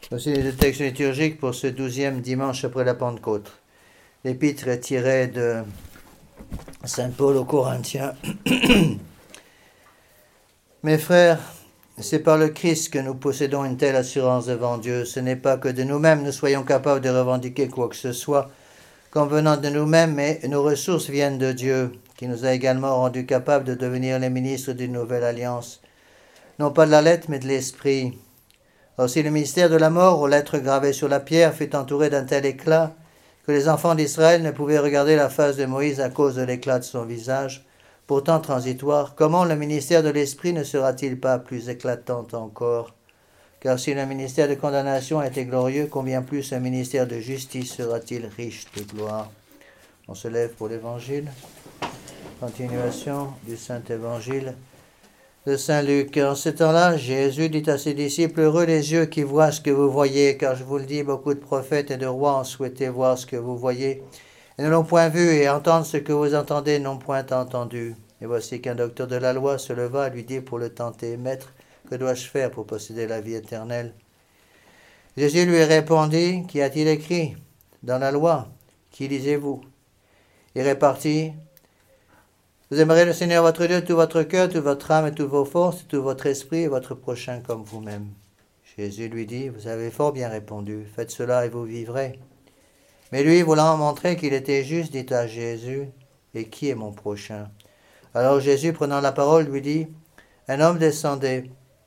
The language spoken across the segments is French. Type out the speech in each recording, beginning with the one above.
Voici les deux textes liturgiques pour ce 12e dimanche après la Pentecôte. L'épître est tirée de Saint Paul aux Corinthiens. Mes frères, c'est par le Christ que nous possédons une telle assurance devant Dieu. Ce n'est pas que de nous-mêmes nous soyons capables de revendiquer quoi que ce soit comme venant de nous-mêmes, mais nos ressources viennent de Dieu, qui nous a également rendus capables de devenir les ministres d'une nouvelle alliance. Non pas de la lettre, mais de l'esprit. Aussi le mystère de la mort, aux lettres gravées sur la pierre, fut entouré d'un tel éclat que les enfants d'Israël ne pouvaient regarder la face de Moïse à cause de l'éclat de son visage, pourtant transitoire. Comment le ministère de l'esprit ne sera-t-il pas plus éclatant encore? Car si le ministère de condamnation a été glorieux, combien plus un ministère de justice sera-t-il riche de gloire? On se lève pour l'Évangile. Continuation du Saint-Évangile de Saint Luc. En ce temps-là, Jésus dit à ses disciples, « Heureux les yeux qui voient ce que vous voyez, car je vous le dis, beaucoup de prophètes et de rois ont souhaité voir ce que vous voyez, et ne l'ont point vu, et entendre ce que vous entendez n'ont point entendu. Et voici qu'un docteur de la loi se leva et lui dit pour le tenter, « Maître, que dois-je faire pour posséder la vie éternelle ?» Jésus lui répondit, « Qu'y a-t-il écrit dans la loi? Qui lisez-vous » Il repartit, « Vous aimerez le Seigneur votre Dieu de tout votre cœur, toute votre âme et toutes vos forces, tout votre esprit et votre prochain comme vous-même. » Jésus lui dit, « Vous avez fort bien répondu, faites cela et vous vivrez. » Mais lui, voulant montrer qu'il était juste, dit à Jésus, « Et qui est mon prochain ?» Alors Jésus, prenant la parole, lui dit, « Un homme descendait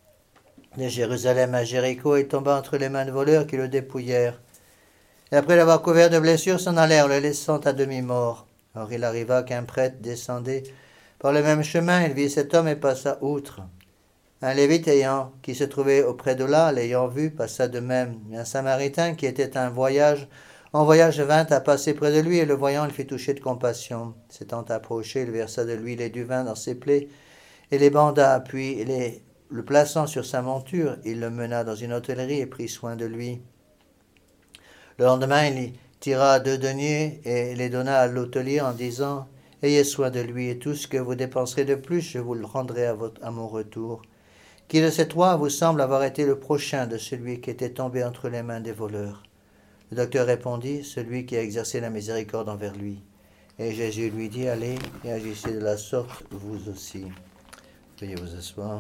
de Jérusalem à Jéricho et tomba entre les mains de voleurs qui le dépouillèrent. Et après l'avoir couvert de blessures, s'en allèrent, le laissant à demi-mort. Or il arriva qu'un prêtre descendait par le même chemin, il vit cet homme et passa outre. Un Lévite qui se trouvait auprès de là, l'ayant vu, passa de même. Et un Samaritain qui était en voyage vint à passer près de lui, et le voyant, il fit toucher de compassion. S'étant approché, il versa de l'huile et du vin dans ses plaies, et les banda, puis le plaçant sur sa monture, il le mena dans une hôtellerie et prit soin de lui. Le lendemain, il y tira 2 deniers et les donna à l'hôtelier en disant, « Ayez soin de lui, et tout ce que vous dépenserez de plus, je vous le rendrai à mon retour. » Qui de ces 3 vous semble avoir été le prochain de celui qui était tombé entre les mains des voleurs? Le docteur répondit, « Celui qui a exercé la miséricorde envers lui. » Et Jésus lui dit, « Allez et agissez de la sorte, vous aussi. » Veuillez vous asseoir.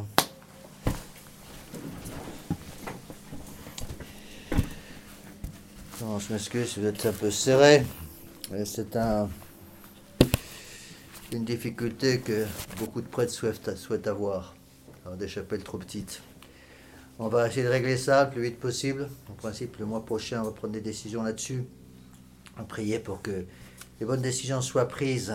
On se m'excuse si vous êtes un peu serré. C'est une difficulté que beaucoup de prêtres souhaitent avoir. Alors des chapelles trop petites. On va essayer de régler ça le plus vite possible. En principe, le mois prochain, on va prendre des décisions là-dessus. On va prier pour que les bonnes décisions soient prises.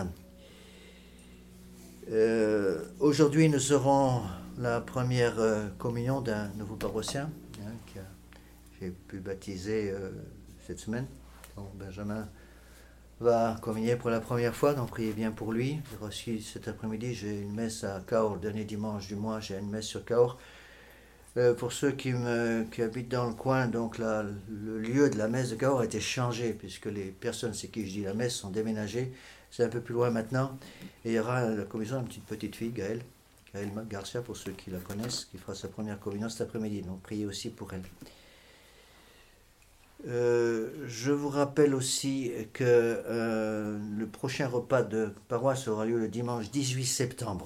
Aujourd'hui, nous aurons la première communion d'un nouveau paroissien que j'ai pu baptiser cette semaine. Donc, Benjamin va communier pour la première fois, donc priez bien pour lui. Aussi, cet après-midi, j'ai une messe à Cahors, le dernier dimanche du mois, j'ai une messe sur Cahors. Pour ceux qui habitent dans le coin, donc le lieu de la messe de Cahors a été changé, puisque les personnes c'est qui je dis la messe sont déménagées. C'est un peu plus loin maintenant. Et il y aura la communion d'une petite fille, Gaëlle Garcia, pour ceux qui la connaissent, qui fera sa première communion cet après-midi. Donc priez aussi pour elle. Je vous rappelle aussi que le prochain repas de paroisse aura lieu le dimanche 18 septembre.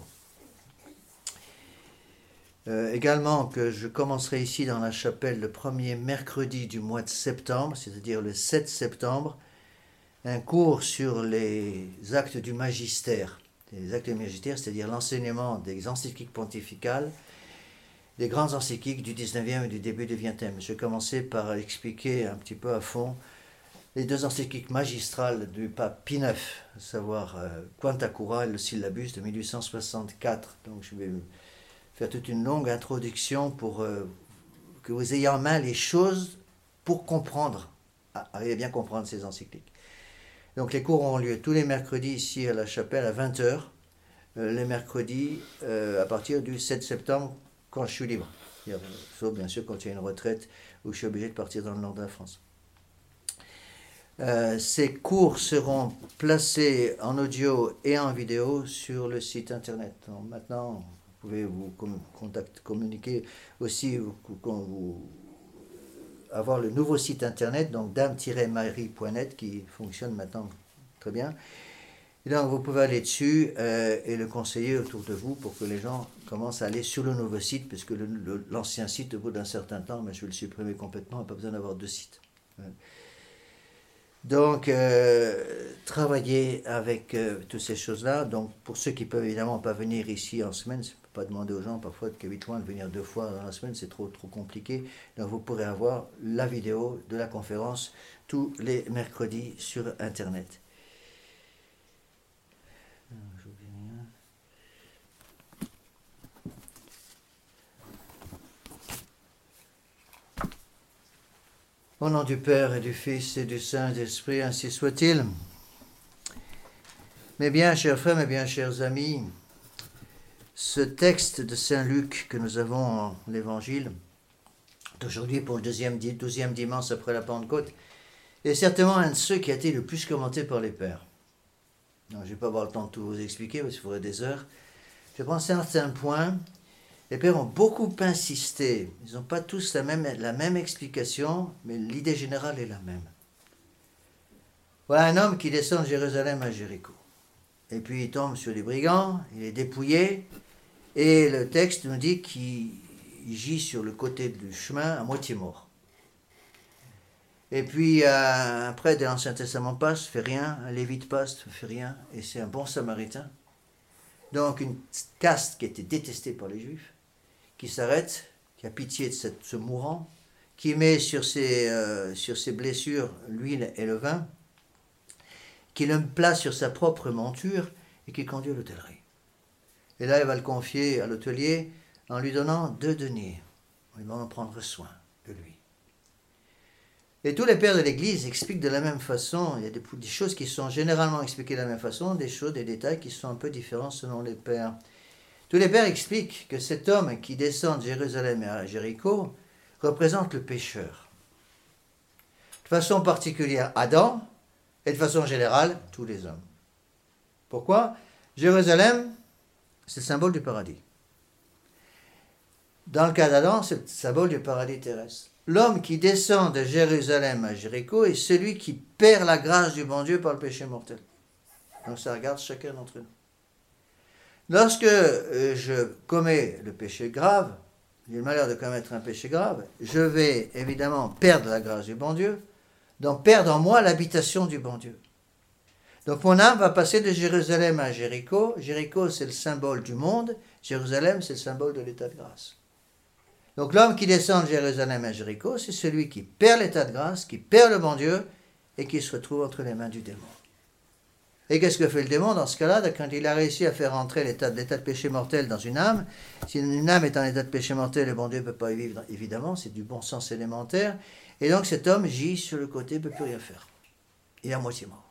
Également que je commencerai ici dans la chapelle le premier mercredi du mois de septembre, c'est-à-dire le 7 septembre, un cours sur les actes du magistère. Les actes du magistère, c'est-à-dire l'enseignement des encycliques pontificales, des grandes encycliques du 19e et du début du 20e. Je vais commencer par expliquer un petit peu à fond les 2 encycliques magistrales du pape Pie IX, à savoir Quanta Cura et le Syllabus de 1864. Donc je vais faire toute une longue introduction pour que vous ayez en main les choses pour comprendre, arriver à bien comprendre ces encycliques. Donc les cours auront lieu tous les mercredis ici à la chapelle à 20h, les mercredis à partir du 7 septembre, quand je suis libre. Sauf bien sûr quand il y a une retraite où je suis obligé de partir dans le nord de la France. Ces cours seront placés en audio et en vidéo sur le site internet. Donc maintenant, vous pouvez vous communiquer aussi avoir le nouveau site internet, donc dame-marie.net, qui fonctionne maintenant très bien. Et donc vous pouvez aller dessus et le conseiller autour de vous pour que les gens commencent à aller sur le nouveau site, parce que l'ancien site, au bout d'un certain temps, je vais le supprimer complètement, on n'a pas besoin d'avoir deux sites. Donc, travailler avec toutes ces choses-là. Donc, pour ceux qui peuvent évidemment pas venir ici en semaine, je ne peux pas demander aux gens parfois de venir 2 fois dans la semaine, c'est trop compliqué. Donc, vous pourrez avoir la vidéo de la conférence tous les mercredis sur Internet. Au nom du Père et du Fils et du Saint-Esprit, ainsi soit-il. Mes bien chers frères, mes bien chers amis, ce texte de Saint Luc que nous avons en l'Évangile d'aujourd'hui pour le 12e dimanche après la Pentecôte est certainement un de ceux qui a été le plus commenté par les pères. Non, je ne vais pas avoir le temps de tout vous expliquer parce qu'il faudrait des heures. Je prends certains points. Les pères ont beaucoup insisté. Ils n'ont pas tous la même explication, mais l'idée générale est la même. Voilà un homme qui descend de Jérusalem à Jéricho. Et puis il tombe sur les brigands, il est dépouillé, et le texte nous dit qu'il gît sur le côté du chemin à moitié mort. Et puis un prêtre de l'Ancien Testament passe, fait rien, un lévite passe, fait rien, et c'est un bon samaritain. Donc une caste qui était détestée par les Juifs, qui s'arrête, qui a pitié de ce mourant, qui met sur ses blessures l'huile et le vin, qui le place sur sa propre monture et qui conduit à l'hôtellerie. Et là, il va le confier à l'hôtelier en lui donnant 2 deniers. Il va en prendre soin de lui. Et tous les pères de l'Église expliquent de la même façon. Il y a des choses qui sont généralement expliquées de la même façon, des détails qui sont un peu différents selon les pères. Tous les pères expliquent que cet homme qui descend de Jérusalem à Jéricho représente le pécheur. De façon particulière, Adam, et de façon générale, tous les hommes. Pourquoi ? Jérusalem, c'est le symbole du paradis. Dans le cas d'Adam, c'est le symbole du paradis terrestre. L'homme qui descend de Jérusalem à Jéricho est celui qui perd la grâce du bon Dieu par le péché mortel. Donc ça regarde chacun d'entre nous. Lorsque je commets le péché grave, j'ai le malheur de commettre un péché grave, je vais évidemment perdre la grâce du bon Dieu, donc perdre en moi l'habitation du bon Dieu. Donc mon âme va passer de Jérusalem à Jéricho. Jéricho, c'est le symbole du monde. Jérusalem, c'est le symbole de l'état de grâce. Donc l'homme qui descend de Jérusalem à Jéricho, c'est celui qui perd l'état de grâce, qui perd le bon Dieu et qui se retrouve entre les mains du démon. Et qu'est-ce que fait le démon dans ce cas-là? Quand il a réussi à faire entrer l'état de péché mortel dans une âme, si une âme est en état de péché mortel, le bon Dieu ne peut pas y vivre, évidemment, c'est du bon sens élémentaire. Et donc cet homme gît sur le côté, ne peut plus rien faire. Il est à moitié mort.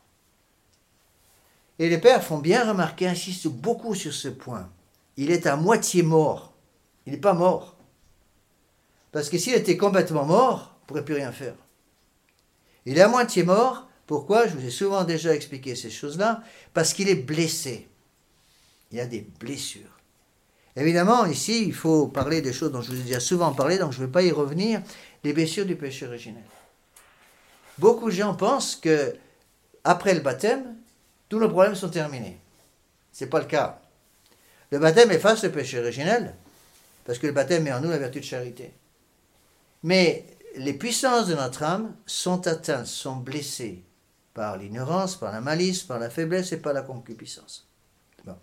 Et les pères font bien remarquer, insistent beaucoup sur ce point. Il est à moitié mort. Il n'est pas mort. Parce que s'il était complètement mort, il ne pourrait plus rien faire. Il est à moitié mort. Pourquoi? Je vous ai souvent déjà expliqué ces choses-là. Parce qu'il est blessé. Il y a des blessures. Évidemment, ici, il faut parler des choses dont je vous ai déjà souvent parlé, donc je ne vais pas y revenir. Les blessures du péché originel. Beaucoup de gens pensent que après le baptême, tous nos problèmes sont terminés. Ce n'est pas le cas. Le baptême efface le péché originel, parce que le baptême met en nous la vertu de charité. Mais les puissances de notre âme sont atteintes, sont blessées par l'ignorance, par la malice, par la faiblesse et par la concupiscence. Bon.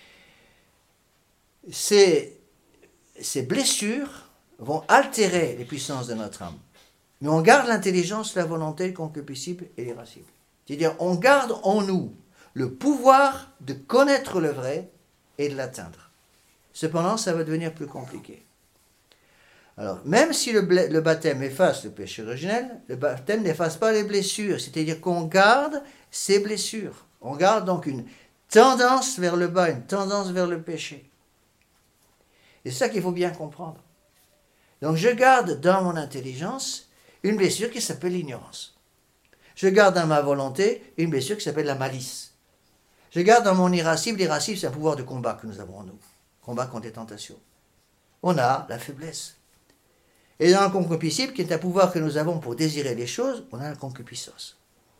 Ces blessures vont altérer les puissances de notre âme. Mais on garde l'intelligence, la volonté, le concupiscible et l'irascible. C'est-à-dire, on garde en nous le pouvoir de connaître le vrai et de l'atteindre. Cependant, ça va devenir plus compliqué. Alors, même si le baptême efface le péché originel, le baptême n'efface pas les blessures. C'est-à-dire qu'on garde ces blessures. On garde donc une tendance vers le bas, une tendance vers le péché. Et c'est ça qu'il faut bien comprendre. Donc, je garde dans mon intelligence une blessure qui s'appelle l'ignorance. Je garde dans ma volonté une blessure qui s'appelle la malice. Je garde dans mon irascible, l'irascible c'est un pouvoir de combat que nous avons en nous. Combat contre les tentations. On a la faiblesse. Et dans la concupiscible, qui est un pouvoir que nous avons pour désirer les choses, on a la concupiscence.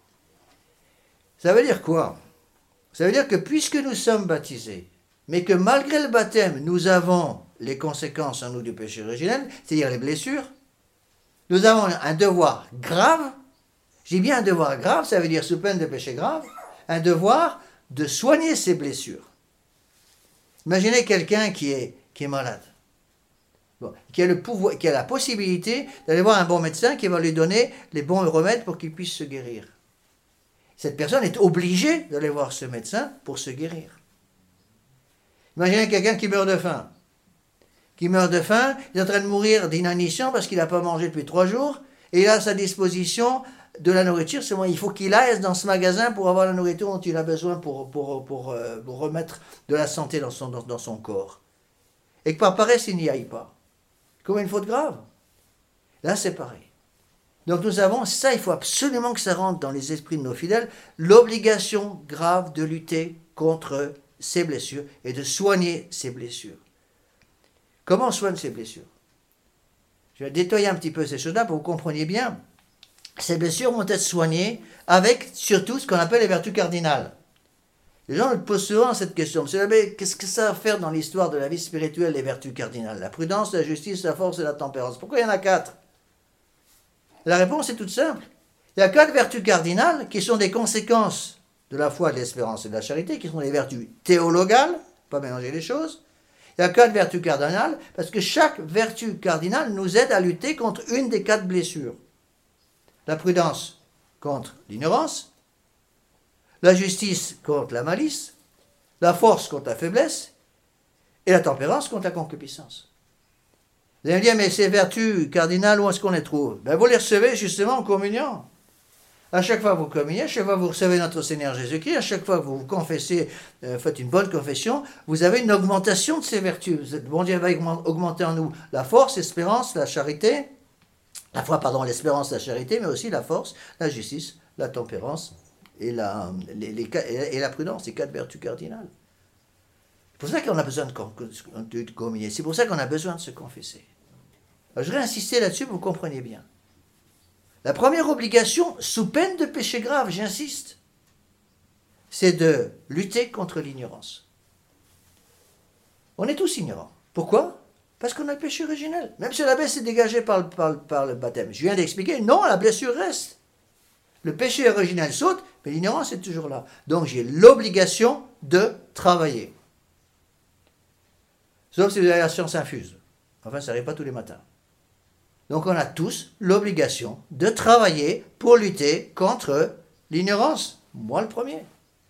Ça veut dire quoi? Ça veut dire que puisque nous sommes baptisés, mais que malgré le baptême, nous avons les conséquences en nous du péché originel, c'est-à-dire les blessures, nous avons un devoir grave. J'ai bien un devoir grave, ça veut dire sous peine de péché grave, un devoir de soigner ses blessures. Imaginez quelqu'un qui est malade, qui a le pouvoir, qui a la possibilité d'aller voir un bon médecin qui va lui donner les bons remèdes pour qu'il puisse se guérir. Cette personne est obligée d'aller voir ce médecin pour se guérir. Imaginez quelqu'un qui meurt de faim. Il est en train de mourir d'inanition parce qu'il n'a pas mangé depuis 3 jours, et il a à sa disposition de la nourriture. Seulement, il faut qu'il aille dans ce magasin pour avoir la nourriture dont il a besoin pour remettre de la santé dans son corps. Et que par paresse, il n'y aille pas. Comme une faute grave. Là, c'est pareil. Donc nous avons, ça, il faut absolument que ça rentre dans les esprits de nos fidèles, l'obligation grave de lutter contre ces blessures et de soigner ces blessures. Comment on soigne ces blessures? Je vais détailler un petit peu ces choses-là pour que vous compreniez bien. Ces blessures vont être soignées avec surtout ce qu'on appelle les vertus cardinales. Les gens me posent souvent cette question. Monsieur l'abbé, qu'est-ce que ça va faire dans l'histoire de la vie spirituelle, les vertus cardinales? La prudence, la justice, la force et la tempérance. Pourquoi il y en a 4? La réponse est toute simple. Il y a 4 vertus cardinales qui sont des conséquences de la foi, de l'espérance et de la charité, qui sont des vertus théologales, pas mélanger les choses. Il y a 4 vertus cardinales, parce que chaque vertu cardinale nous aide à lutter contre une des 4 blessures. La prudence contre l'ignorance, la justice contre la malice, la force contre la faiblesse, et la tempérance contre la concupiscence. Vous allez me dire, mais ces vertus cardinales, où est-ce qu'on les trouve? Vous les recevez justement en communion. À chaque fois que vous communiez, à chaque fois que vous recevez notre Seigneur Jésus-Christ, à chaque fois que vous vous confessez, faites une bonne confession, vous avez une augmentation de ces vertus. Le bon Dieu va augmenter en nous la force, l'espérance, la charité, l'espérance, la charité, mais aussi la force, la justice, la tempérance et la prudence, les 4 vertus cardinales. C'est pour ça qu'on a besoin de communier, c'est pour ça qu'on a besoin de se confesser. Alors, je voudrais insister là-dessus pour que vous compreniez bien. La première obligation, sous peine de péché grave, j'insiste, c'est de lutter contre l'ignorance. On est tous ignorants. Pourquoi? Parce qu'on a le péché originel. Même si la blessure est dégagée par le baptême. Je viens d'expliquer, non, la blessure reste. Le péché originel saute, mais l'ignorance est toujours là. Donc j'ai l'obligation de travailler. Sauf si vous avez la science infuse. Enfin, ça n'arrive pas tous les matins. Donc on a tous l'obligation de travailler pour lutter contre l'ignorance. Moi le premier.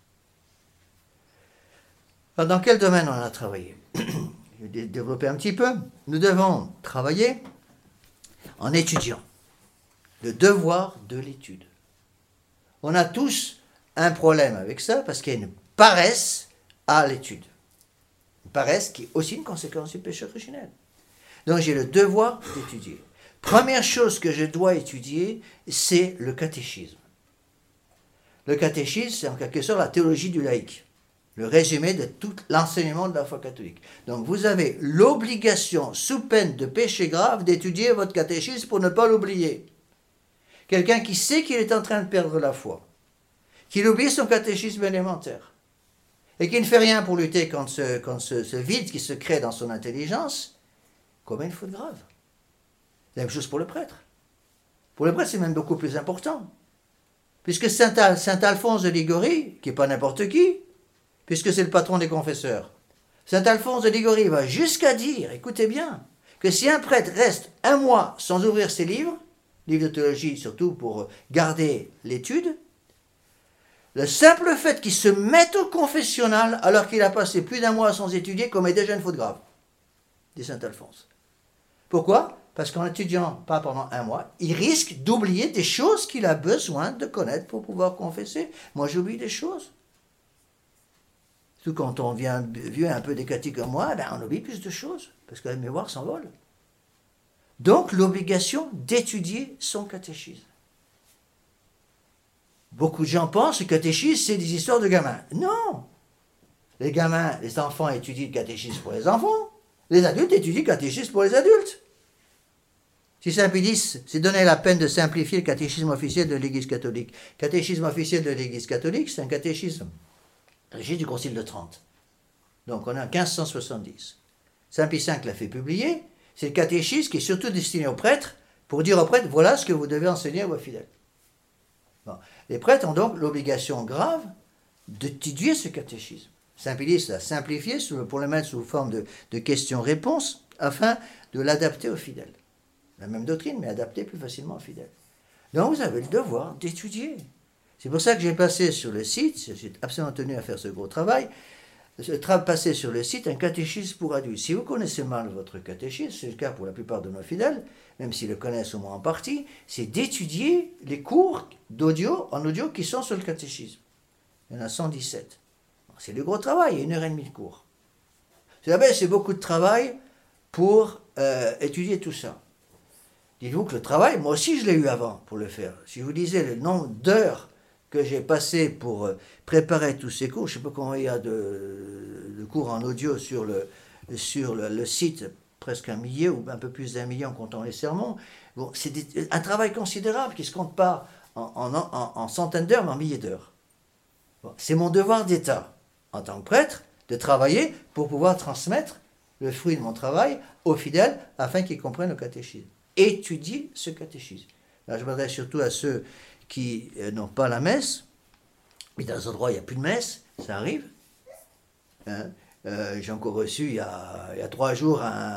Alors, dans quel domaine on a travaillé? Je vais développer un petit peu. Nous devons travailler en étudiant. Le devoir de l'étude. On a tous un problème avec ça parce qu'il y a une paresse à l'étude. Une paresse qui est aussi une conséquence du péché originel. Donc j'ai le devoir d'étudier. Première chose que je dois étudier, c'est le catéchisme. Le catéchisme, c'est en quelque sorte la théologie du laïc, le résumé de tout l'enseignement de la foi catholique. Donc vous avez l'obligation, sous peine de péché grave, d'étudier votre catéchisme pour ne pas l'oublier. Quelqu'un qui sait qu'il est en train de perdre la foi, qu'il oublie son catéchisme élémentaire, et qui ne fait rien pour lutter contre ce vide qui se crée dans son intelligence, commet une faute grave. La même chose pour le prêtre. Pour le prêtre, c'est même beaucoup plus important. Puisque Saint Alphonse de Liguori, qui n'est pas n'importe qui, puisque c'est le patron des confesseurs, Saint Alphonse de Liguori va jusqu'à dire, écoutez bien, que si un prêtre reste 1 mois sans ouvrir ses livres de théologie surtout pour garder l'étude, le simple fait qu'il se mette au confessionnal alors qu'il a passé plus d'1 mois sans étudier commet déjà une faute grave, dit Saint Alphonse. Pourquoi? Parce qu'en étudiant pas pendant 1 mois, il risque d'oublier des choses qu'il a besoin de connaître pour pouvoir confesser. Moi, j'oublie des choses. Surtout quand on vient vieux un peu décaté comme moi, on oublie plus de choses, parce que la mémoire s'envole. Donc, l'obligation d'étudier son catéchisme. Beaucoup de gens pensent que le catéchisme, c'est des histoires de gamins. Non! Les enfants étudient le catéchisme pour les enfants. Les adultes étudient le catéchisme pour les adultes. Si Saint Pie s'est donné la peine de simplifier le catéchisme officiel de l'Église catholique. Le catéchisme officiel de l'Église catholique, c'est un catéchisme régi du Concile de Trente. Donc on est en 1570. Saint Pie V l'a fait publier. C'est le catéchisme qui est surtout destiné aux prêtres pour dire aux prêtres, voilà ce que vous devez enseigner à vos fidèles. Bon. Les prêtres ont donc l'obligation grave d'étudier ce catéchisme. Saint Pie l'a simplifié pour le mettre sous forme de questions-réponses afin de l'adapter aux fidèles. La même doctrine, mais adaptée plus facilement aux fidèles. Donc vous avez le devoir d'étudier. C'est pour ça que j'ai passé sur le site, j'ai absolument tenu à faire ce gros travail, passer sur le site un catéchisme pour adultes. Si vous connaissez mal votre catéchisme, c'est le cas pour la plupart de nos fidèles, même s'ils le connaissent au moins en partie, c'est d'étudier les cours en audio qui sont sur le catéchisme. Il y en a 117. C'est le gros travail, il y a 1h30 de cours. C'est beaucoup de travail pour étudier tout ça. Dites-vous que le travail, moi aussi je l'ai eu avant pour le faire. Si je vous disais le nombre d'heures que j'ai passé pour préparer tous ces cours, je ne sais pas combien il y a de cours en audio sur le site, presque 1 millier ou un peu plus d'1 million en comptant les sermons. Bon, c'est un travail considérable qui ne se compte pas en centaines d'heures, mais en milliers d'heures. Bon, c'est mon devoir d'État, en tant que prêtre, de travailler pour pouvoir transmettre le fruit de mon travail aux fidèles afin qu'ils comprennent le catéchisme. Étudier ce catéchisme. Là, je m'adresse surtout à ceux qui n'ont pas la messe, mais dans un endroit où il n'y a plus de messe, ça arrive. Hein. J'ai encore reçu il y a 3 jours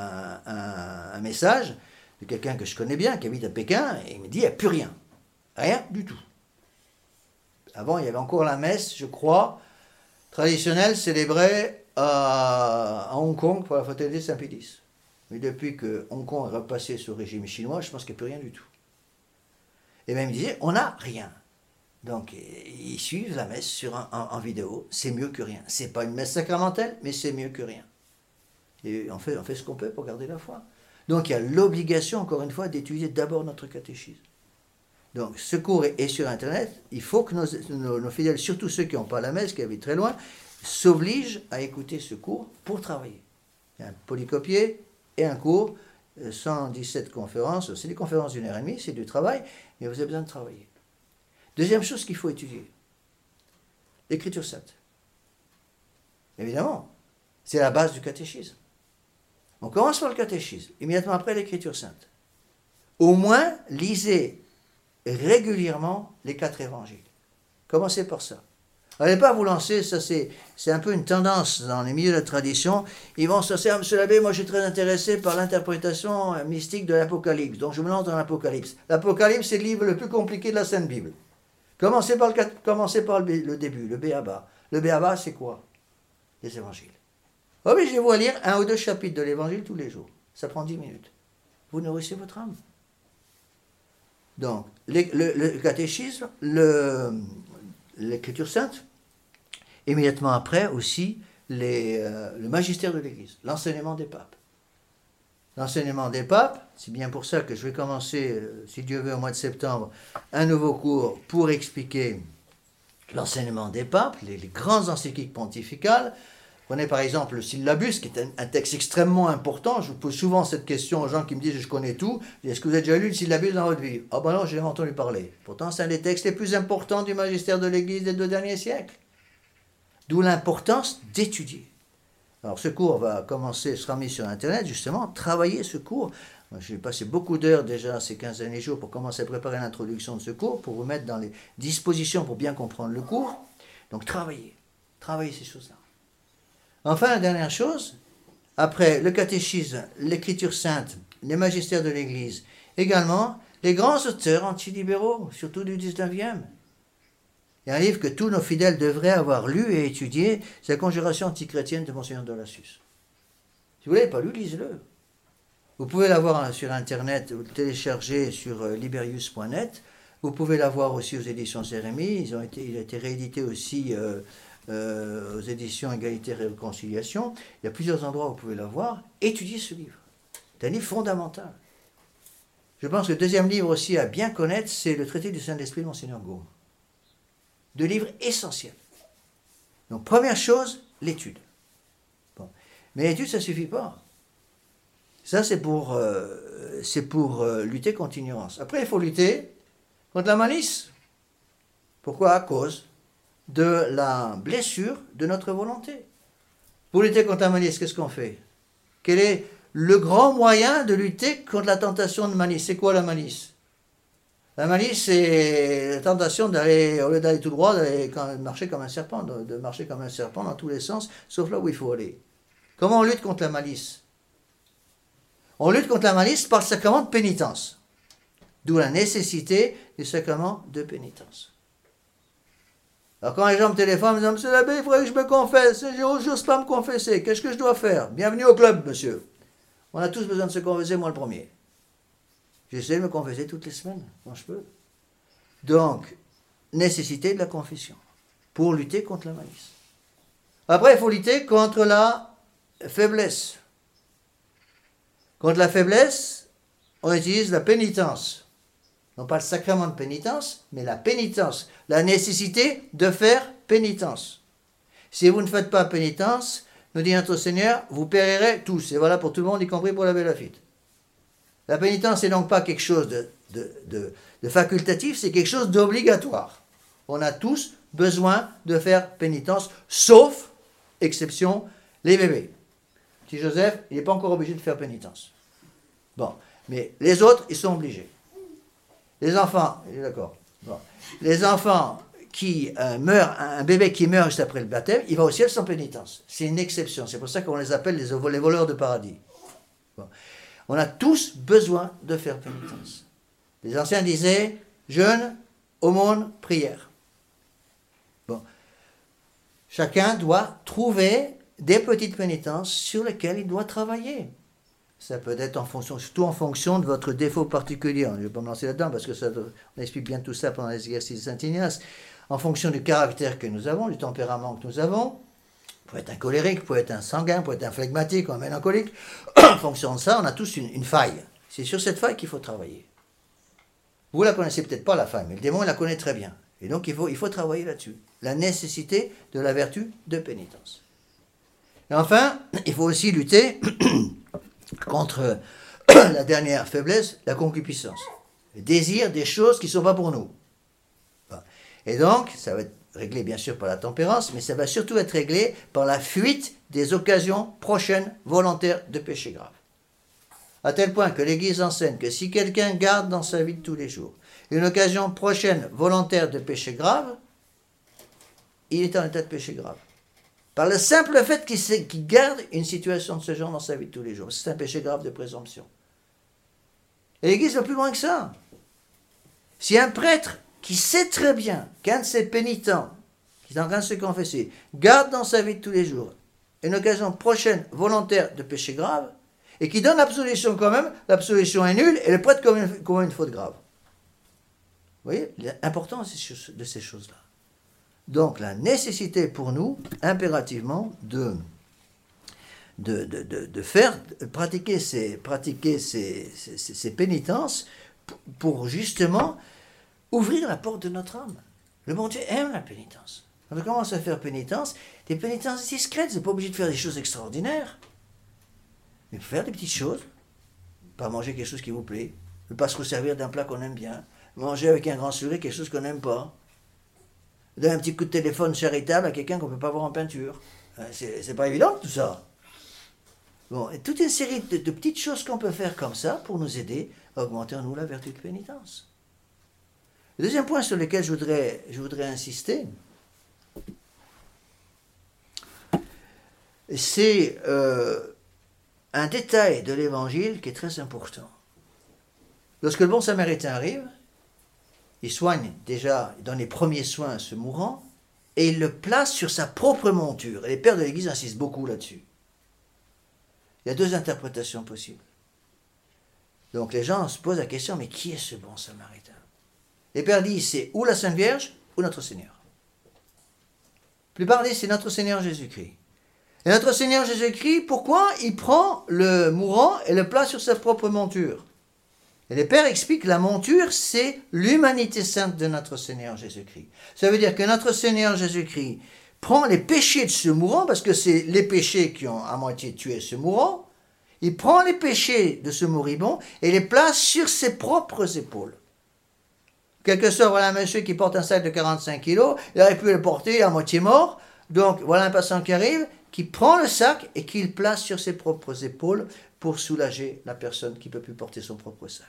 un message de quelqu'un que je connais bien, qui habite à Pékin, et il me dit, il n'y a plus rien. Rien du tout. Avant, il y avait encore la messe, je crois, traditionnelle, célébrée à Hong Kong pour la fraternité Saint-Pédis. Mais depuis que Hong Kong est repassé sous le régime chinois, je pense qu'il n'y a plus rien du tout. Et même il disait, on n'a rien. Donc, ils suivent la messe en vidéo, c'est mieux que rien. C'est pas une messe sacramentelle, mais c'est mieux que rien. Et on fait ce qu'on peut pour garder la foi. Donc, il y a l'obligation, encore une fois, d'étudier d'abord notre catéchisme. Donc, ce cours est sur Internet. Il faut que nos fidèles, surtout ceux qui n'ont pas la messe, qui habitent très loin, s'obligent à écouter ce cours pour travailler. Il y a un polycopier et un cours, 117 conférences. C'est des conférences d'1h30, c'est du travail, mais vous avez besoin de travailler. Deuxième chose qu'il faut étudier, l'Écriture sainte. Évidemment, c'est la base du catéchisme. On commence par le catéchisme, immédiatement après l'Écriture sainte. Au moins, lisez régulièrement les 4 évangiles. Commencez par ça. N'allez pas vous lancer, ça c'est un peu une tendance dans les milieux de la tradition. Ils vont se dire, monsieur l'abbé, moi je suis très intéressé par l'interprétation mystique de l'Apocalypse, donc je me lance dans l'Apocalypse. L'Apocalypse, c'est le livre le plus compliqué de la Sainte Bible. Commencez par le début, le Béaba. Le Béaba, c'est quoi? Les évangiles. Oh mais je vais vous lire 1 ou 2 chapitres de l'évangile tous les jours. Ça prend 10 minutes. Vous nourrissez votre âme. Donc, le catéchisme, l'Écriture sainte, immédiatement après aussi le magistère de l'Église, l'enseignement des papes. L'enseignement des papes, c'est bien pour ça que je vais commencer, si Dieu veut, au mois de septembre, un nouveau cours pour expliquer l'enseignement des papes, les grandes encycliques pontificales. Prenez par exemple le Syllabus, qui est un texte extrêmement important. Je vous pose souvent cette question aux gens qui me disent « je connais tout ». Est-ce que vous avez déjà lu le Syllabus dans votre vie? Ah ben non, j'ai jamais entendu parler. Pourtant, c'est un des textes les plus importants du magistère de l'Église des 2 derniers siècles. D'où l'importance d'étudier. Alors ce cours sera mis sur Internet, justement, travailler ce cours. J'ai passé beaucoup d'heures déjà ces 15 derniers jours pour commencer à préparer l'introduction de ce cours, pour vous mettre dans les dispositions pour bien comprendre le cours. Donc travailler ces choses-là. Enfin, la dernière chose, après le catéchisme, l'Écriture sainte, les magistères de l'Église, également les grands auteurs antilibéraux, surtout du 19e. Il y a un livre que tous nos fidèles devraient avoir lu et étudié, c'est la Conjuration antichrétienne de Monseigneur de Lassus. Si vous ne l'avez pas lu, lisez-le. Vous pouvez l'avoir sur Internet, vous le téléchargez sur liberius.net. Vous pouvez l'avoir aussi aux éditions Jérémie. Il a été réédité aussi aux éditions Égalité et Réconciliation. Il y a plusieurs endroits où vous pouvez l'avoir. Étudiez ce livre. C'est un livre fondamental. Je pense que le deuxième livre aussi à bien connaître, c'est le traité du Saint-Esprit de Monseigneur Gaume. 2 livres essentiels. Donc, première chose, l'étude. Bon. Mais l'étude, ça ne suffit pas. Ça, c'est pour lutter contre l'ignorance. Après, il faut lutter contre la malice. Pourquoi? À cause de la blessure de notre volonté. Pour lutter contre la malice, qu'est-ce qu'on fait? Quel est le grand moyen de lutter contre la tentation de malice? C'est quoi la malice? La malice, c'est la tentation d'aller, au lieu d'aller tout droit, d'aller marcher comme un serpent, de marcher comme un serpent dans tous les sens, sauf là où il faut aller. Comment on lutte contre la malice? On lutte contre la malice par le sacrement de pénitence. D'où la nécessité du sacrement de pénitence. Alors quand les gens me téléphonent, ils me disent « Monsieur l'abbé, il faudrait que je me confesse, je n'ose pas me confesser, qu'est-ce que je dois faire ?»« Bienvenue au club, monsieur. » On a tous besoin de se confesser, moi le premier. J'essaie de me confesser toutes les semaines, quand je peux. Donc, nécessité de la confession, pour lutter contre la malice. Après, il faut lutter contre la faiblesse. Contre la faiblesse, on utilise la pénitence. Non pas le sacrement de pénitence, mais la pénitence. La nécessité de faire pénitence. Si vous ne faites pas pénitence, nous dit notre Seigneur, vous périrez tous. Et voilà pour tout le monde, y compris pour l'abbé Laffitte. La pénitence n'est donc pas quelque chose de facultatif, c'est quelque chose d'obligatoire. On a tous besoin de faire pénitence, sauf, exception, les bébés. Petit Joseph, il n'est pas encore obligé de faire pénitence. Bon, mais les autres, ils sont obligés. Les enfants, d'accord. Bon. Les enfants qui meurent, un bébé qui meurt juste après le baptême, il va au ciel sans pénitence. C'est une exception. C'est pour ça qu'on les appelle les voleurs de paradis. Bon. On a tous besoin de faire pénitence. Les anciens disaient jeûne, aumône, prière. Bon. Chacun doit trouver des petites pénitences sur lesquelles il doit travailler. Ça peut être surtout en fonction de votre défaut particulier. Je ne vais pas me lancer là-dedans parce que on explique bien tout ça pendant les exercices de Saint-Ignace. En fonction du caractère que nous avons, du tempérament que nous avons, vous pouvez être un colérique, vous pouvez être un sanguin, vous pouvez être un phlegmatique ou un mélancolique. En fonction de ça, on a tous une faille. C'est sur cette faille qu'il faut travailler. Vous ne la connaissez peut-être pas, la faille, mais le démon il la connaît très bien. Et donc il faut travailler là-dessus. La nécessité de la vertu de pénitence. Et enfin, il faut aussi lutter contre la dernière faiblesse, la concupiscence. Le désir des choses qui ne sont pas pour nous. Et donc, ça va être réglé bien sûr par la tempérance, mais ça va surtout être réglé par la fuite des occasions prochaines volontaires de péché grave. À tel point que l'Église enseigne que si quelqu'un garde dans sa vie de tous les jours une occasion prochaine volontaire de péché grave, il est en état de péché grave. Par le simple fait qu'il garde une situation de ce genre dans sa vie de tous les jours. C'est un péché grave de présomption. Et l'Église va plus loin que ça. Si un prêtre qui sait très bien qu'un de ses pénitents, qui est en train de se confesser, garde dans sa vie de tous les jours une occasion prochaine volontaire de péché grave, et qui donne l'absolution quand même, l'absolution est nulle, et le prêtre commet une faute grave. Vous voyez l'importance de ces choses-là. Donc, la nécessité pour nous, impérativement, de pratiquer ces pénitences pour justement ouvrir la porte de notre âme. Le bon Dieu aime la pénitence. Quand on commence à faire pénitence, des pénitences discrètes, c'est pas obligé de faire des choses extraordinaires. Mais faire des petites choses, pas manger quelque chose qui vous plaît, ne pas se resservir d'un plat qu'on aime bien, manger avec un grand sourire quelque chose qu'on n'aime pas, donner un petit coup de téléphone charitable à quelqu'un qu'on ne peut pas voir en peinture. C'est pas évident tout ça. Bon, et toute une série de petites choses qu'on peut faire comme ça pour nous aider à augmenter en nous la vertu de pénitence. Le deuxième point sur lequel je voudrais insister, c'est un détail de l'évangile qui est très important. Lorsque le bon samaritain arrive, il soigne déjà, dans les premiers soins, ce mourant, et il le place sur sa propre monture. Et les pères de l'Église insistent beaucoup là-dessus. Il y a deux interprétations possibles. Donc les gens se posent la question, mais qui est ce bon samaritain? Les pères disent, c'est ou la Sainte Vierge, ou notre Seigneur. La plupart disent, c'est notre Seigneur Jésus-Christ. Et notre Seigneur Jésus-Christ, pourquoi il prend le mourant et le place sur sa propre monture? Et les pères expliquent que la monture, c'est l'humanité sainte de notre Seigneur Jésus-Christ. Ça veut dire que notre Seigneur Jésus-Christ prend les péchés de ce mourant, parce que c'est les péchés qui ont à moitié tué ce mourant, Il prend les péchés de ce moribond et les place sur ses propres épaules. Quel que soit, voilà un monsieur qui porte un sac de 45 kilos, il aurait pu le porter à moitié mort. Donc voilà un patient qui arrive, qui prend le sac et qui le place sur ses propres épaules pour soulager la personne qui ne peut plus porter son propre sac.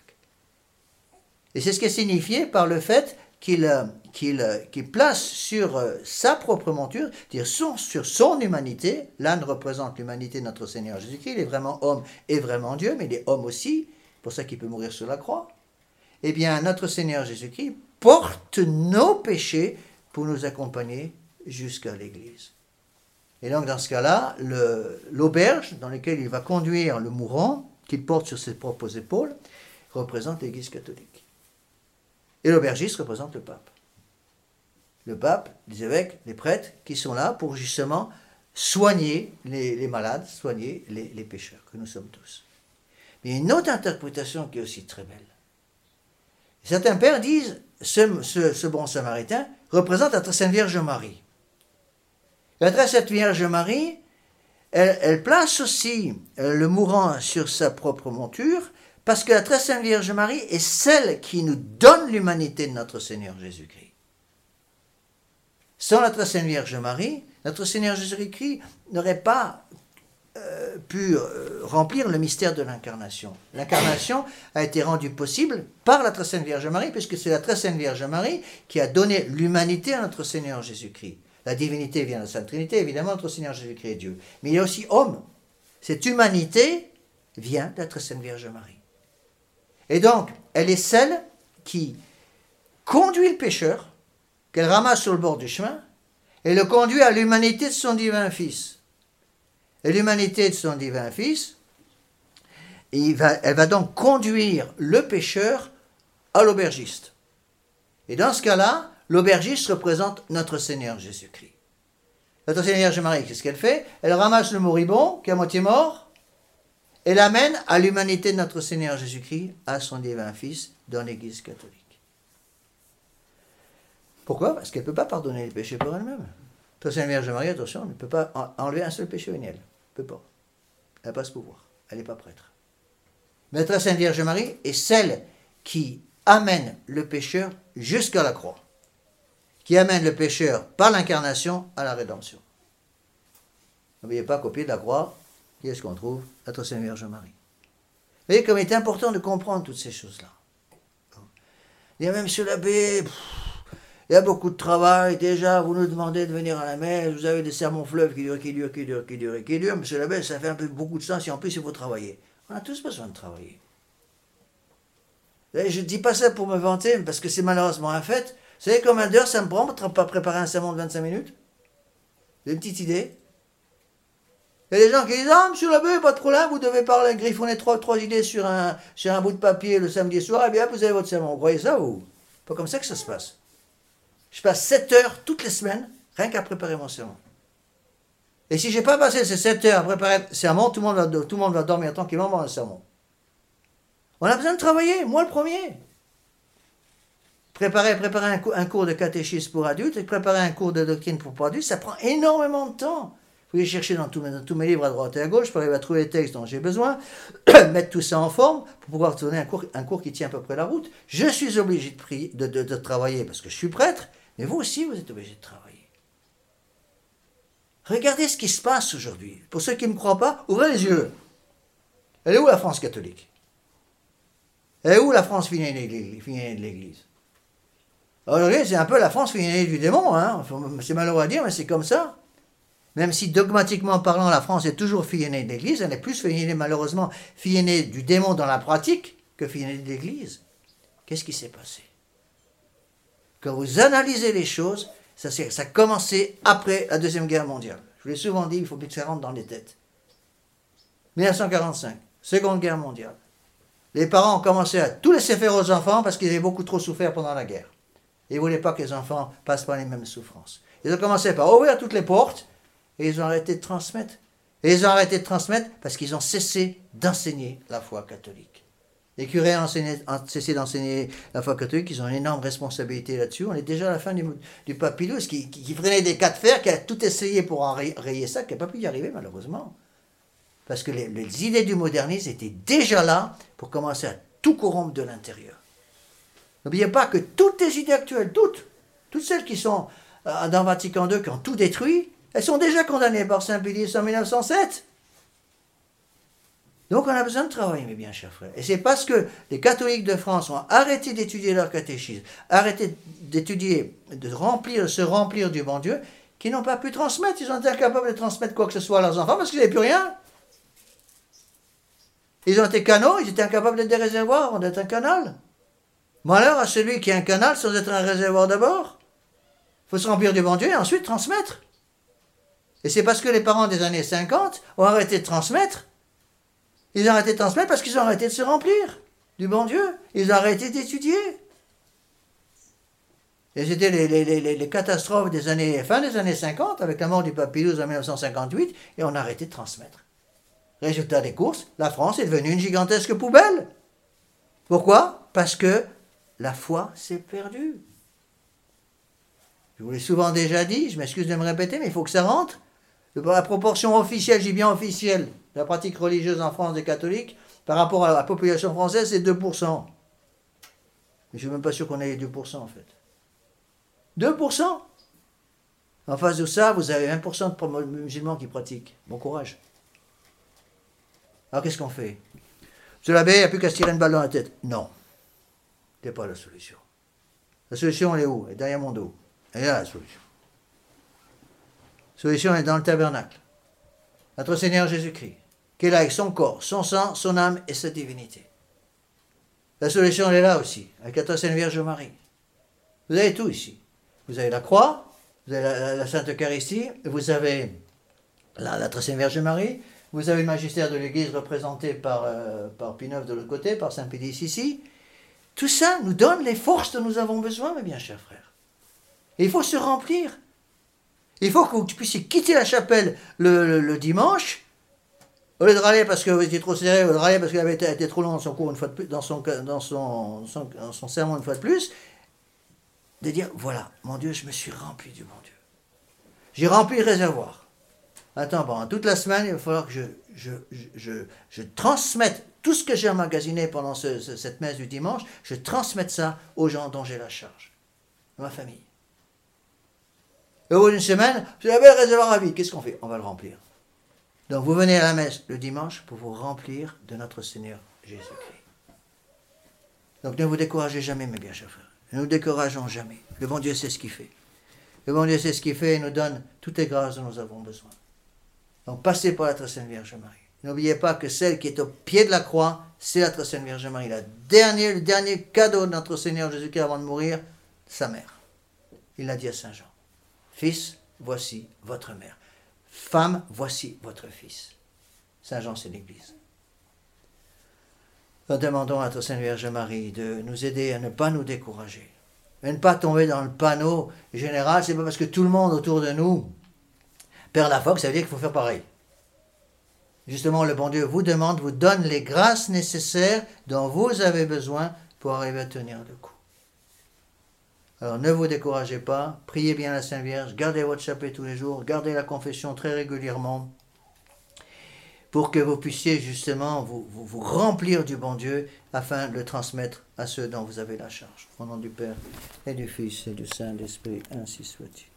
Et c'est ce qui est signifié par le fait qu'il place sur sa propre monture, c'est-à-dire sur son humanité. L'âne représente l'humanité de notre Seigneur Jésus-Christ. Il est vraiment homme et vraiment Dieu, mais il est homme aussi, c'est pour ça qu'il peut mourir sur la croix. Eh bien, notre Seigneur Jésus-Christ porte nos péchés pour nous accompagner jusqu'à l'Église. Et donc, dans ce cas-là, l'auberge dans laquelle il va conduire le mourant, qu'il porte sur ses propres épaules, représente l'Église catholique. Et l'aubergiste représente le pape. Le pape, les évêques, les prêtres, qui sont là pour justement soigner les malades, soigner les pécheurs, que nous sommes tous. Mais il y a une autre interprétation qui est aussi très belle. Certains pères disent, ce bon samaritain représente la très sainte Vierge Marie. La très sainte Vierge Marie, elle place aussi le mourant sur sa propre monture, parce que la très sainte Vierge Marie est celle qui nous donne l'humanité de notre Seigneur Jésus-Christ. Sans la très sainte Vierge Marie, notre Seigneur Jésus-Christ n'aurait pas pu remplir le mystère de l'incarnation. L'incarnation a été rendue possible par la très sainte Vierge Marie, puisque c'est la très sainte Vierge Marie qui a donné l'humanité à notre Seigneur Jésus-Christ. La divinité vient de la Sainte Trinité, évidemment, notre Seigneur Jésus-Christ est Dieu. Mais il est aussi homme. Cette humanité vient de la très sainte Vierge Marie. Et donc, elle est celle qui conduit le pécheur, qu'elle ramasse sur le bord du chemin, et le conduit à l'humanité de son divin Fils. Et l'humanité de son divin Fils, elle va donc conduire le pécheur à l'aubergiste. Et dans ce cas-là, l'aubergiste représente notre Seigneur Jésus-Christ. Notre Seigneur Jésus-Marie, qu'est-ce qu'elle fait? Elle ramasse le moribond, qui est à moitié mort, et l'amène à l'humanité de notre Seigneur Jésus-Christ, à son divin Fils, dans l'Église catholique. Pourquoi? Parce qu'elle ne peut pas pardonner les péchés pour elle-même. Notre Seigneur Vierge Marie, attention, elle ne peut pas enlever un seul péché véniel. Elle ne peut pas. Elle n'a pas ce pouvoir. Elle n'est pas prêtre. Mais notre Sainte Vierge Marie est celle qui amène le pécheur jusqu'à la croix, qui amène le pécheur par l'incarnation à la rédemption. N'oubliez pas qu'au pied de la croix, qui est-ce qu'on trouve? Notre Sainte Vierge Marie. Vous voyez comme il est important de comprendre toutes ces choses-là. Il y a même Monsieur l'abbé, il y a beaucoup de travail, déjà, vous nous demandez de venir à la messe, vous avez des sermons fleuves qui durent. Monsieur l'abbé, ça fait un peu beaucoup de sens, et en plus il faut travailler. On a tous besoin de travailler. Je ne dis pas ça pour me vanter, parce que c'est malheureusement un fait. Vous savez combien d'heures ça me prend pour préparer un sermon de 25 minutes? Vous avez une petite idée? Il y a des gens qui disent « Ah, monsieur l'abbé, pas de problème, vous devez parler, griffonner trois idées sur un bout de papier le samedi soir, et bien vous avez votre sermon. » Vous croyez ça ou? Pas comme ça que ça se passe. Je passe 7 heures toutes les semaines, rien qu'à préparer mon sermon. Et si je n'ai pas passé ces 7 heures à préparer le sermon, tout le monde va dormir tranquillement dans le sermon. On a besoin de travailler, moi le premier. Préparer un cours de catéchisme pour adultes et préparer un cours de doctrine pour adultes, ça prend énormément de temps. Vous pouvez chercher dans tous mes livres à droite et à gauche pour arriver à trouver les textes dont j'ai besoin, mettre tout ça en forme pour pouvoir donner un cours qui tient à peu près la route. Je suis obligé de travailler parce que je suis prêtre, mais vous aussi vous êtes obligé de travailler. Regardez ce qui se passe aujourd'hui. Pour ceux qui ne me croient pas, ouvrez les yeux. Elle est où la France catholique? Elle est où la France finie de l'Église? Aujourd'hui, c'est un peu la France finie du démon. Hein. C'est malheureux à dire, mais c'est comme ça. Même si dogmatiquement parlant, la France est toujours fille aînée de l'Église, elle est plus fille aînée, malheureusement, fille aînée du démon dans la pratique que fille aînée de l'Église. Qu'est-ce qui s'est passé? Quand vous analysez les choses, ça a commencé après la Deuxième Guerre mondiale. Je vous l'ai souvent dit, il faut que ça rentre dans les têtes. 1945, Seconde Guerre mondiale. Les parents ont commencé à tout laisser faire aux enfants parce qu'ils avaient beaucoup trop souffert pendant la guerre. Ils ne voulaient pas que les enfants passent par les mêmes souffrances. Ils ont commencé par ouvrir toutes les portes et ils ont arrêté de transmettre. Et ils ont arrêté de transmettre parce qu'ils ont cessé d'enseigner la foi catholique. Les curés ont cessé d'enseigner la foi catholique, ils ont une énorme responsabilité là-dessus. On est déjà à la fin du pape Pie XII qui prenait des cas de fer, qui a tout essayé pour enrayer ça, qui n'a pas pu y arriver malheureusement. Parce que les idées du modernisme étaient déjà là pour commencer à tout corrompre de l'intérieur. N'oubliez pas que toutes les idées actuelles, toutes celles qui sont dans Vatican II, qui ont tout détruit, elles sont déjà condamnées par Saint Pie en 1907. Donc on a besoin de travailler, mes bien chers frères. Et c'est parce que les catholiques de France ont arrêté d'étudier leur catéchisme, arrêté d'étudier, de se remplir du bon Dieu, qu'ils n'ont pas pu transmettre. Ils ont été incapables de transmettre quoi que ce soit à leurs enfants parce qu'ils n'avaient plus rien. Ils ont été canaux, ils étaient incapables d'être des réservoirs, d'être un canal. Malheur à celui qui a un canal sans être un réservoir d'abord. Il faut se remplir du bon Dieu et ensuite transmettre. Et c'est parce que les parents des années 50 ont arrêté de transmettre. Ils ont arrêté de transmettre parce qu'ils ont arrêté de se remplir du bon Dieu. Ils ont arrêté d'étudier. Et c'était les catastrophes fin des années 50, avec la mort du pape Pie XII en 1958, et on a arrêté de transmettre. Résultat des courses, la France est devenue une gigantesque poubelle. Pourquoi? Parce que la foi s'est perdue. Je vous l'ai souvent déjà dit, je m'excuse de me répéter, mais il faut que ça rentre. La proportion officielle, j'ai bien officielle, de la pratique religieuse en France des catholiques, par rapport à la population française, c'est 2%. Mais je ne suis même pas sûr qu'on ait les 2% en fait. 2%. En face de ça, vous avez 20% de musulmans qui pratiquent. Bon courage. Alors qu'est-ce qu'on fait? Monsieur l'abbé, il n'y a plus qu'à se tirer une balle dans la tête. Non. Ce n'est pas la solution. La solution, elle est où? Elle est derrière mon dos. Elle est là, la solution. La solution est dans le tabernacle. Notre Seigneur Jésus-Christ, qui est là avec son corps, son sang, son âme et sa divinité. La solution, elle est là aussi, avec la très Sainte Vierge Marie. Vous avez tout ici. Vous avez la croix, vous avez la Sainte Eucharistie, vous avez la très Sainte Vierge Marie, vous avez le magistère de l'Église représenté par Pie IX de l'autre côté, par Saint Pie X ici. Tout ça nous donne les forces dont nous avons besoin, mes bien chers frères. Et il faut se remplir. Il faut que tu puissiez quitter la chapelle le dimanche, au lieu de râler parce que vous étiez trop serré, au lieu de râler parce qu'il avait été trop long dans son cours une fois de plus, dans son sermon une fois de plus, de dire, voilà, mon Dieu, je me suis rempli du bon Dieu. J'ai rempli le réservoir. Attends, pendant toute la semaine, il va falloir que je transmette tout ce que j'ai emmagasiné pendant cette messe du dimanche, je transmette ça aux gens dont j'ai la charge, à ma famille. Et au bout d'une semaine, vous avez le réservoir à vide, qu'est-ce qu'on fait? On va le remplir. Donc vous venez à la messe le dimanche pour vous remplir de notre Seigneur Jésus-Christ. Donc ne vous découragez jamais, mes bien chers frères. Ne nous décourageons jamais. Le bon Dieu sait ce qu'il fait. Le bon Dieu sait ce qu'il fait et nous donne toutes les grâces dont nous avons besoin. Donc passez par la très Sainte Vierge Marie. N'oubliez pas que celle qui est au pied de la croix, c'est la très Sainte Vierge Marie. Le dernier cadeau de notre Seigneur Jésus-Christ avant de mourir, sa mère. Il l'a dit à Saint Jean. Fils, voici votre mère. Femme, voici votre fils. Saint Jean, c'est l'Église. Nous demandons à notre Sainte Vierge Marie de nous aider à ne pas nous décourager. Et ne pas tomber dans le panneau général. C'est pas parce que tout le monde autour de nous perd la foi que ça veut dire qu'il faut faire pareil. Justement, le bon Dieu vous demande, vous donne les grâces nécessaires dont vous avez besoin pour arriver à tenir le coup. Alors ne vous découragez pas, priez bien la Sainte Vierge, gardez votre chapelet tous les jours, gardez la confession très régulièrement, pour que vous puissiez justement vous remplir du bon Dieu, afin de le transmettre à ceux dont vous avez la charge. Au nom du Père, et du Fils, et du Saint-Esprit, ainsi soit-il.